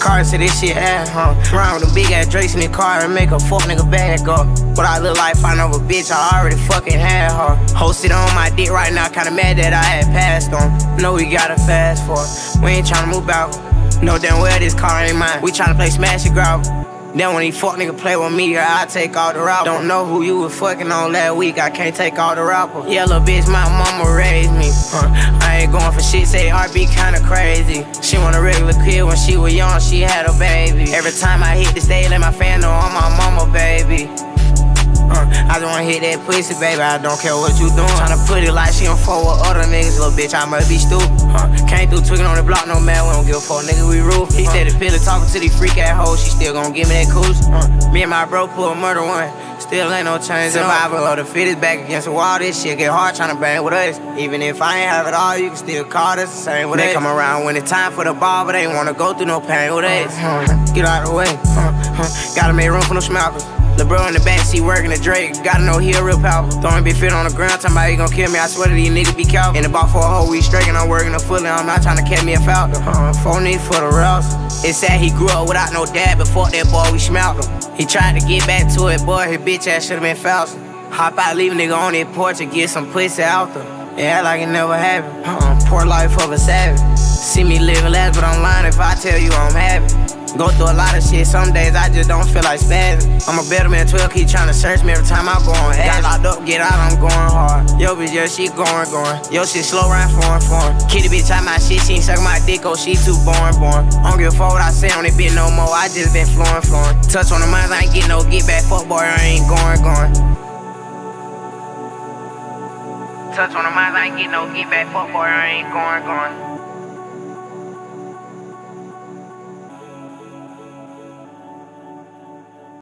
Car said this shit ass, Run with a big ass Drake's in the car and make a fuck nigga bag up. What I look like find over bitch, I already fucking had her. Hosted on my dick right now, kinda mad that I had passed on. Know we gotta fast for it. We ain't tryna move out. Know damn well this car ain't mine. We tryna play smash and grab. Then when he fuck nigga play with me, I take all the route. Don't know who you was fucking on last week, I can't take all the rapper. Yeah, little bitch, my mama raised me. I ain't going for shit, say RB kinda crazy. She want a regular kid when she was young, she had a baby. Every time I hit the stage, let my fan know I'm my mama, baby. I just wanna hit that pussy, baby, I don't care what you doing. Tryna put it like she don't fuck with other niggas, little bitch, I must be stupid. Came through tweaking on the block, no man, we don't give a fuck, nigga, we roof. He said the pillar talking to these freak ass hoes, she still gon' give me that coochie. Me and my bro pull a murder one, still ain't no change. Survival of the fittest, back against the wall, this shit get hard tryna bang with us. Even if I ain't have it all, you can still call us the same with us. They come around when it's time for the ball, but they ain't wanna go through no pain with us. Get out of the way, gotta make room for no schmalkers. The bro in the backseat working the Drake, gotta know he a real powerful. Throwing big fit on the ground, talking about he gon' kill me, I swear that these niggas be careful. In the box for a whole week straight, and I'm working a fully, I'm not trying to catch me a falcon. Phone need for the rouse. It's sad he grew up without no dad, but fuck that boy, we smelt him. He tried to get back to it, boy, his bitch ass should've been Faustin. Hop out, leave a nigga on that porch and get some pussy out there. Yeah, like it never happened. Poor life of a savage. See me living last, but I'm lying if I tell you I'm happy. Go through a lot of shit, some days I just don't feel like spazzing. I'm a better man, 12, keep trying to search me every time I go on. Got locked up, get out, I'm going hard. Yo, bitch, yeah, she going. Yo, shit slow, right, foreign. Kitty bitch, I my shit, she ain't sucking my dick, oh, she too boring. I don't give a fuck what I say on it, bitch, no more, I just been flowing. Touch on the minds, I ain't get no get back, fuck boy, I ain't going. Touch on the minds, I ain't get no get back, fuck boy, I ain't going.